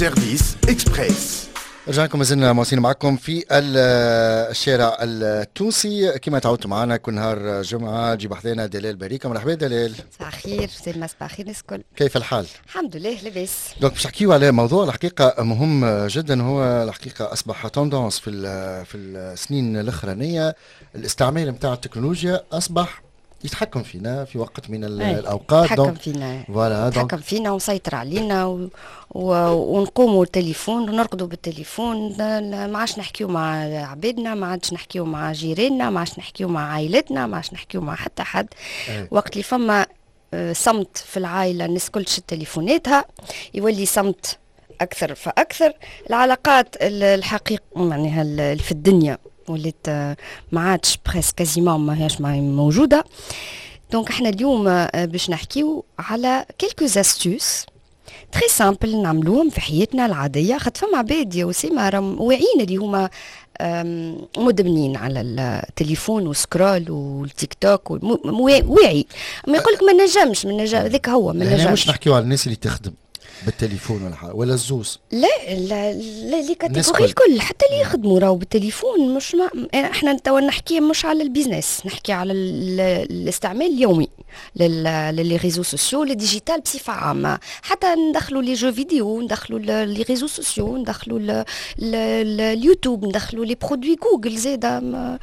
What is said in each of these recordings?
سيرفيس إكسبريس. رجعنا لكم، مازلنا مواصلين معكم في الشارع التونسي كما تعودتوا معنا كل نهار جمعة. جيب حذانا دلال بريكة. مرحبا دلال. صباح الخير، صباح الخير الناس الكل. كيف الحال؟ الحمد لله لاباس. دونك باش نحكيو على موضوع الحقيقة مهم جدا، هو الحقيقة أصبح توندونس في السنين الأخرانية. الاستعمال نتاع التكنولوجيا أصبح يتحكم فينا في وقت من الأوقات. يتحكم فينا فوالا يتحكم فينا ومسيطر علينا ونقوموا التليفون ونرقدوا بالتليفون. ما عادش نحكيو مع عبادنا، ما عادش نحكيو مع جيراننا، ما عادش نحكيو مع عائلتنا، ما عادش نحكيو مع حتى حد. وقت اللي فما صمت في العائلة الناس كل شت تليفوناتها، يولي صمت أكثر فأكثر. العلاقات الحقيقة معناها في الدنيا ولات ما عادش بريس كازيمون ما هيش موجودة. دونك احنا اليوم باش نحكيو على كيلكو استوس تري سامبل نعملوهم في حياتنا العادية. خاطر فما عباد يا وسيمة راهم واعيين اللي هما مدمنين على التليفون وسكرول والتيك توك واعي، ما يقولك ما نجمش ذاك هو ما نجمش. مش نحكيو على الناس اللي تخدم بالتليفون ولا الزوز، لا لي كاتيجوري الكل، حتى اللي يخدموا راهو بالتليفون. مش احنا توا نحكي مش على البيزنس، نحكي على الاستعمال اليومي للي ريزو سوسيو للديجيتال بصفه عامه. حتى ندخلوا لي جو فيديو، ندخلوا لي ريزو سوسيو، ندخلوا اليوتيوب، ندخلوا لي برودوي جوجل زاده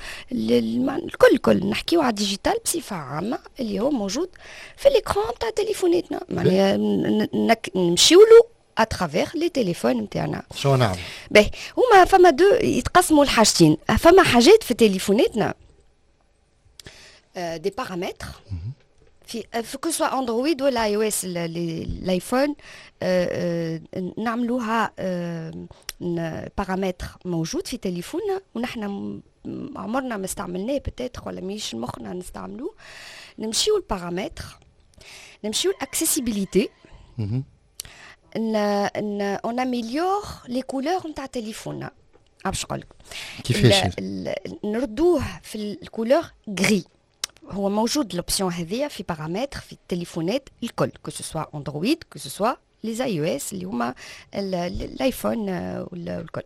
الكل نحكيو على الديجيتال بصفه عامه اللي هو موجود في الاكران تاع تليفوناتنا. معناها نمشيو له اترافير لي تليفون نتاعنا. شو نعمل؟ باهي هما فما دو يتقسموا الحاجتين. فما حاجات في تليفوناتنا دي بارامتر في كو سوا اندرويد ولا اي او اس الايفون، نعملوها بارامتر موجود في تليفوننا ونحن عمرنا ما استعملناه بتاتر ولا مش مخنا نستعملوه. نمشيو البارامتر، نمشيو الاكسيسيبيليتي، on améliore les couleurs نتاع تليفوننا. باش نقولك كيفاش نردوه في الكولور غري. هو موجود لوبسيون هذيا في بارامتر في التليفونات الكل، كو سوا اندرويد كو سوا لي اي او اس اللي هما الايفون والكل.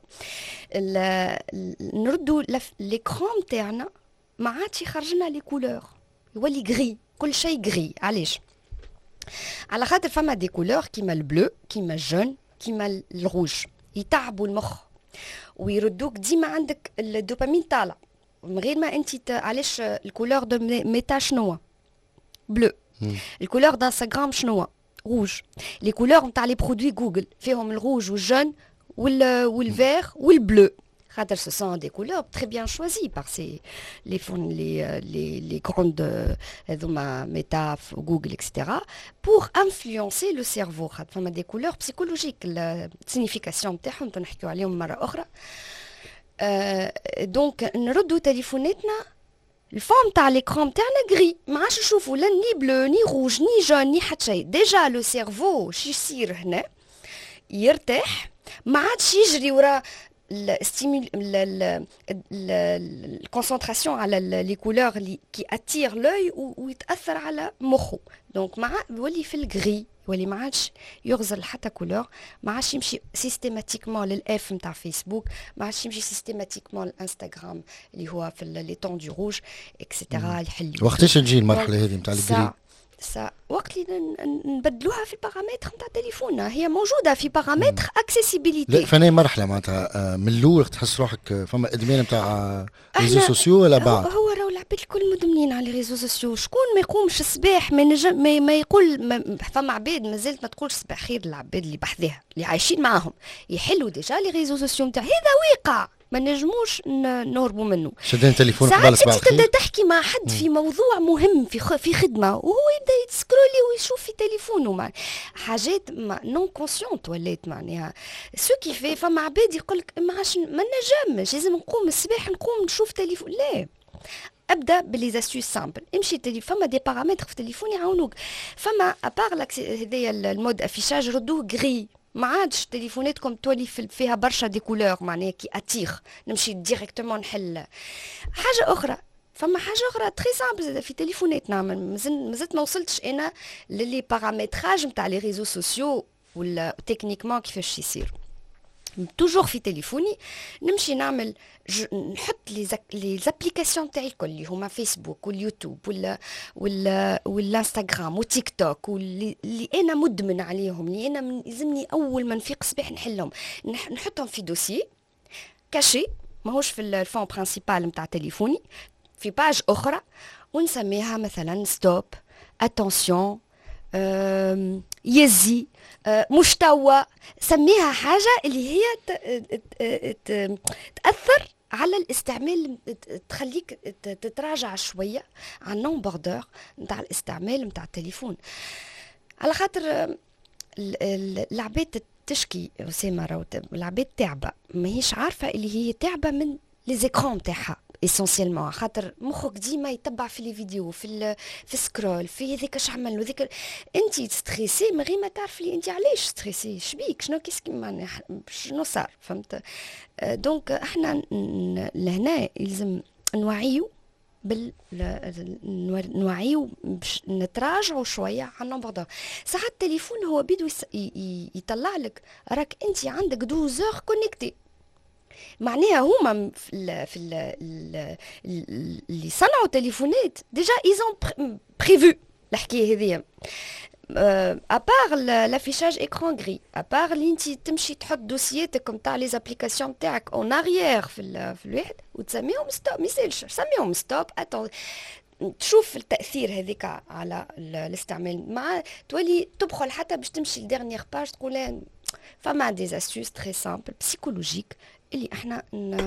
نردو ليكران تاعنا ما عادش يخرج لنا لي كولور، يولي غري، كل شيء غري. علاش؟ على خاطر فما دي كولور كيما البلو، كيما الجون، كيما الروج يتعبوا المخ ويردوك ديما عندك الدوبامين طالع من غير ما انت علاش. الكولور دو ميتا شنو؟ بلو. الكولور دانستغرام شنو؟ روج. لي كولور نتاع لي برودوي جوجل فيهم الروج والجون والفير والبلو. خاطر ce sont des couleurs très bien choisies par les grandes هذوما ميتا جوجل etc. pour influencer le cerveau. خاطر فما des couleurs psychologiques السينيفيكاسيون نتاعهم نحكيو عليهم مرة أخرى. دونك نردو تليفوناتنا الفورم تاع ليكران تاعنا غري، ما عادش نشوفوا لا ني بلو ني روج ني جون ني حتى شيء. ديجا لو سيرفو شي يصير هنا يرتاح، ما عادش يجري ورا الكونسنتراسيون على لي كولور اللي كي اتير لوي ويتاثر على مخه. دونك مع يولي في الغري، يولي ما عادش يغزل حتى كولور، ما عادش يمشي سيستيماتيكمون للاف نتاع فيسبوك، ما عادش يمشي سيستيماتيكمون للانستغرام اللي هو في لي طون دو روج اكسيتيرا يحل. وقتاش تجي المرحله هذه نتاع الغري؟ وقت اللي نبدلوها في البارامتر نتاع تليفوننا. هي موجوده في بارامتر اكسيسيبيليتي. لا فني مرحله معناتها من الاول تحس روحك فما ادمان نتاع ريزو سوسيو ولا بعد؟ هو راهو العباد الكل مدمنين على ريزو سوسيو. شكون ما يقومش الصباح ما نجم ما يقول فما عباد مازالت ما تقولش صباح خير. العباد اللي بحذاها اللي عايشين معاهم يحلوا ديجا لي ريزو سوسيو نتاع هذا واقع ما نجموش نهربوا منه. شدين تليفون قبل صباح الخير تبدا تحكي مع حد في موضوع مهم في خدمه وهو يبدا يتسكرولي ويشوف في تليفونه مع حاجات نون كونسيونت ولات. معناها سو كيفي فما عباد يقولك ما نجمش لازم نقوم الصباح نقوم نشوف تليفون. لا، ابدا بليزاستيوس سامبل. امشي فما دي بارامتر في التليفون يعاونوك. فما ابار هذايا المود افيشاج ردوه غري. ما عادش تليفوناتكم تولي فيها برشا دي كولور معناها كي اتيغ نمشي ديريكتومون نحل. حاجه اخرى فما حاجه اخرى تري سامبل في تليفوناتنا مازلت ما وصلتش انا للي بارامتراج نتاع لي ريزو سوسيو ولا تكنيكمون كيفاش يصير. توجور في تليفوني نمشي نعمل نحط لي زابليكاسيون تاعي الكل اللي هما فيسبوك واليوتيوب والانستغرام وتيك توك واللي انا مدمن عليهم، اللي انا يلزمني اول ما نفيق صباح نحلهم، نحطهم في دوسي كاشي ماهوش في الفون برينسيبال نتاع تليفوني، في باج اخرى، ونسميها مثلا ستوب، اتونسيون، يزي، مشتوى، سميها حاجة اللي هي تأثر على الاستعمال، تخليك تتراجع شوية عن نومبر دور نتاع الاستعمال نتاع التليفون. على خاطر العباد تشكي أسامة، راهو العباد تعبة، ماهيش عارفة اللي هي تعبة من لي زيكرون تاعها اسونسيلمون، خاطر مخك ديما يتبع في لي فيديو، في سكرول، في هذاك اش عمل وذاك، انت تستريسي من غير ما تعرف لي انت علاش ستريسي، شبيك، شنو شنو صار، فهمت؟ دونك احنا لهنا يلزم نوعيو نوعيو باش نتراجعوا شويه على النومبر دور. ساعات التليفون هو بيدو يطلع لك راك انت عندك 12 اور كونيكتي، معناها هما في اللي صنعوا تليفونات ديجا ايزون بريفو الحكايه هذيا، ابار لافيشاج اكران غري، ابار اللي انت تمشي تحط دوسياتك نتاع لي زابليكاسيون تاعك اون اريير في الواحد وتسميهم ستوب، ما يسالش سميهم ستوب، تشوف التاثير هذيك على الاستعمال، مع تولي تدخل حتى باش تمشي لديرنيير باج تقول فما دي استيوس تري سامبل بسيكولوجيك اللي احنا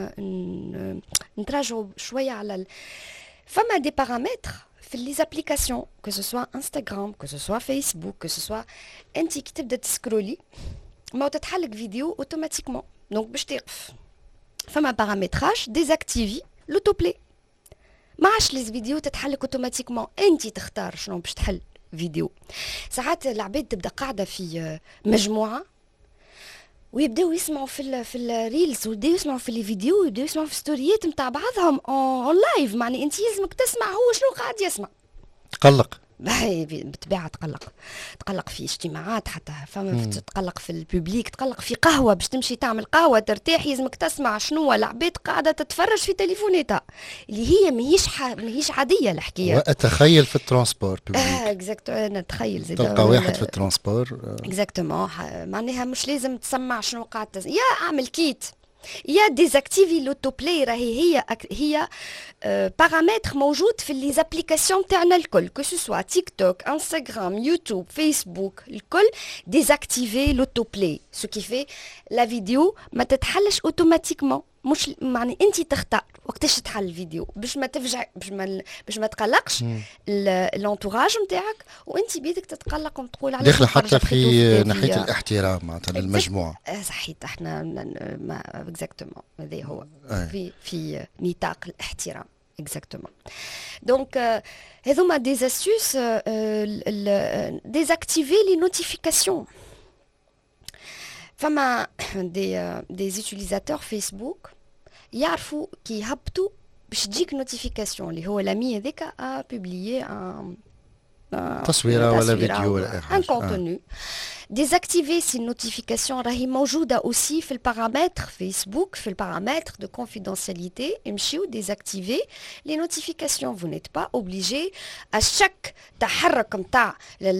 نتراجعوا شويه على فما دي بارامتر في لي زابليكاسيون، كو سو سوا انستغرام، كو سو سوا فيسبوك، كو سو سوا انت كي تبدا تسكرولي ما تتحلك فيديو اوتوماتيكمون، دونك باش تقف فما بارامتراج ديزاكتيفي لوتو بلاي، ما عادش لي فيديو تتحلك اوتوماتيكمون، انت تختار شنو باش تحل فيديو. ساعات العباد تبدا قاعده في مجموعه ويبداو يسمعوا في الريلز، ويبداو يسمعوا في الفيديو، ويبداو يسمعوا في ستوريات نتاع بعضهم اون لايف، معني انت لازمك تسمع هو شنو قاعد يسمع، تقلق بالطبيعه، تقلق في اجتماعات، حتى فما تقلق في الببليك، تقلق في قهوه باش تمشي تعمل قهوه ترتاح، لازمك تسمع شنو العباد قاعده تتفرج في تليفوناتها اللي هي ماهيش عاديه الحكايه. واتخيل في الترانسبور اكزاكتو، انا نتخيل زي تلقى واحد في الترانسبور اكزاكتومون، معناها مش لازم تسمع شنو قاعد يا اعمل كيت يا ديزاكتيفي لوتو بلاي، راهي هي بارامتر موجود في لي زابليكاسيون تاعنا الكل، كو سو سوا تيك توك، انستغرام، يوتيوب، فيسبوك، الكل ديزاكتيفي لوتو بلاي، سو كي في لا فيديو ما تتحلش اوتوماتيكمون، مش معني انت تختار وقتاش تحل الفيديو باش ما تفجع، باش ما تقلقش الانتوراج نتاعك، وانت بيدك تتقلق وتقول على داخل حتى في ناحيه الاحترام معناتها للمجموعه. صحيت، احنا ما اكزاكتومون هذا هو في نطاق الاحترام اكزاكتومون. دونك هذوما دي استيوس، ديزاكتيفي لي نوتيفيكاسيون. فما دي زوتيليزاتور فيسبوك يعرفوا كي يهبطوا باش تجيك نوتيفيكاسيون اللي هو لامي هذاك بوبليي تصويره ولا فيديو ولا ان كونتوني. ديزاكتيفي سي نوتيفيكاسيون راهي موجوده اوسي في البارامتر فيسبوك، في البارامتر دو كونفيدونسياليتي، امشيو ديزاكتيفي لي نوتيفيكاسيون، فو نيت با اوبليجي اشاك تحرك نتاع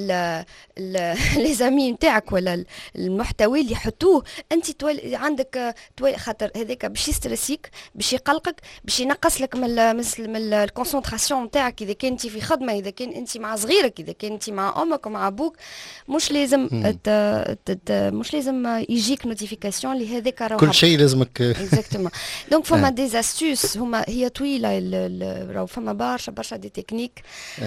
لي زامي نتاعك ولا المحتوى اللي يحطوه انت عندك خاطر هذاك باش يسترسيك، باش يقلقك، باش ينقص لك من الكونسونطراسيون نتاعك، اذا كان انت في خدمه، اذا كان انت مع صغيرك، اذا كان انت مع امك ومع ابوك، مش لازم مش لازم يجيك نوتيفيكاسيون لهذاك راهو كل شيء لازمك اكزاكتومون. دونك فما دي استيوس، هي طويله، راهو فما برشا دي تكنيك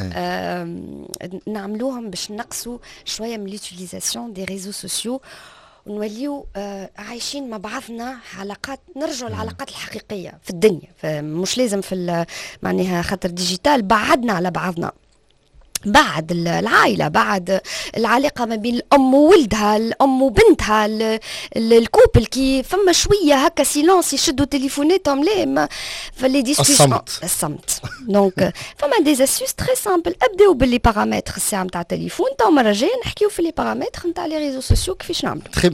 نعملوهم باش نقصوا شويه من ليوتيليزاسيون دي ريزو سوسيو، ونوليو عايشين مع بعضنا علاقات، نرجعوا العلاقات الحقيقيه في الدنيا، مش لازم في معناها خاطر ديجيتال بعدنا على بعضنا، بعد العائلة، بعد العلاقة ما بين الأم وولدها، الأم وبنتها، الكوبل كي فما شوية هكا سيلونس يشدوا تليفوناتهم، لا فلي ديسكوسيون الصمت. دونك فما دي استيوس تري سامبل، ابداو باللي بارامتر الساعة نتاع التليفون، تو مرة جاية نحكيو في لي بارامتر نتاع لي ريزو سوسيو كيفاش نعملوا. تري بيان.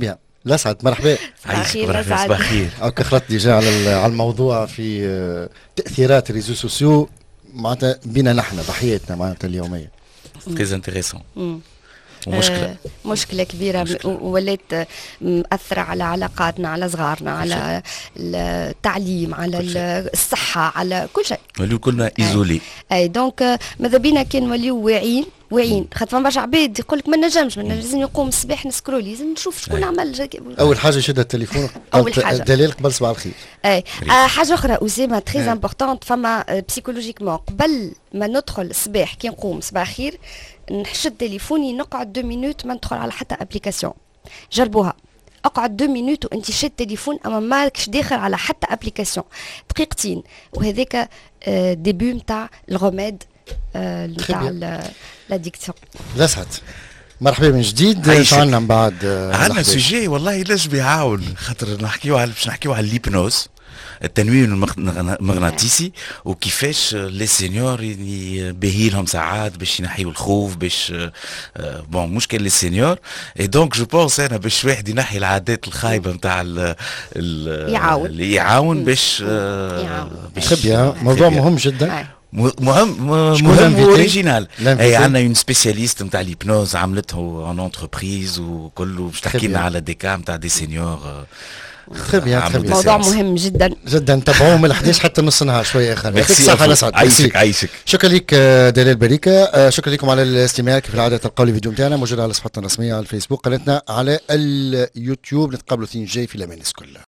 الأسعد مرحبا. عايشك مرحبا صباح الخير. هاكا خلطت ديجا على الموضوع في تأثيرات الريزو سوسيو معناتها بينا نحن ضحيتنا معناتها اليومية. تريز انتريسون. ومشكلة مشكلة كبيرة ولات مأثرة على علاقاتنا، على صغارنا، على التعليم، على الصحة، على كل شيء. نوليو كلنا ايزولي. اي دونك ماذا بينا كي نوليو واعيين خاطر فما برشا عباد يقول لك ما نجمش لازم يقوم الصباح نسكرولي، لازم نشوف شكون عمل. اول حاجه يشد التليفون، اول حاجه دليل قبل صباح الخير. اي حاجه اخرى اسامه تري امبورطونت، فما بسيكولوجيكمون قبل ما ندخل الصباح كي نقوم صباح الخير نحشد تليفوني نقعد 2 مينوت ما ندخل على حتى ابليكاسيون. جربوها، اقعد 2 مينوت وانت شاد تليفون اما مالكش داخل على حتى ابليكاسيون، دقيقتين، وهذاك ديبي نتاع الغماد نتاع لاديكسيون. لسعد مرحبا من جديد. شو عندنا من بعد؟ عندنا سوجي والله يلزم يعاون، خاطر باش نحكيو على الليبنوز، التنويم المغناطيسي، وكيفاش لي سينيور باهي لهم ساعات باش ينحيوا الخوف، باش بون مشكل لي سينيور. اي دونك جو بونس انا باش واحد ينحي العادات الخايبه نتاع اللي يعاون باش بيان. موضوع مهم جدا، مهم اوريجينال. اي عندنا اون سبيسياليست نتاع ليبنوز عملته اون انتربريز وكله باش تحكي لنا على دي كا نتاع دي سينيور. très bien. موضوع مهم جدا جدا. تابعوه من 11 حتى نص النهار شويه اخر. يعطيك الصحه نسعد. عايشك. شكرا لك دلال بريكه. شكرا لكم على الاستماع. كيف العاده تلقاو الفيديو نتاعنا موجود على صفحتنا الرسميه على الفيسبوك، قناتنا على اليوتيوب. نتقابلوا الاثنين الجاي في الأمان كله.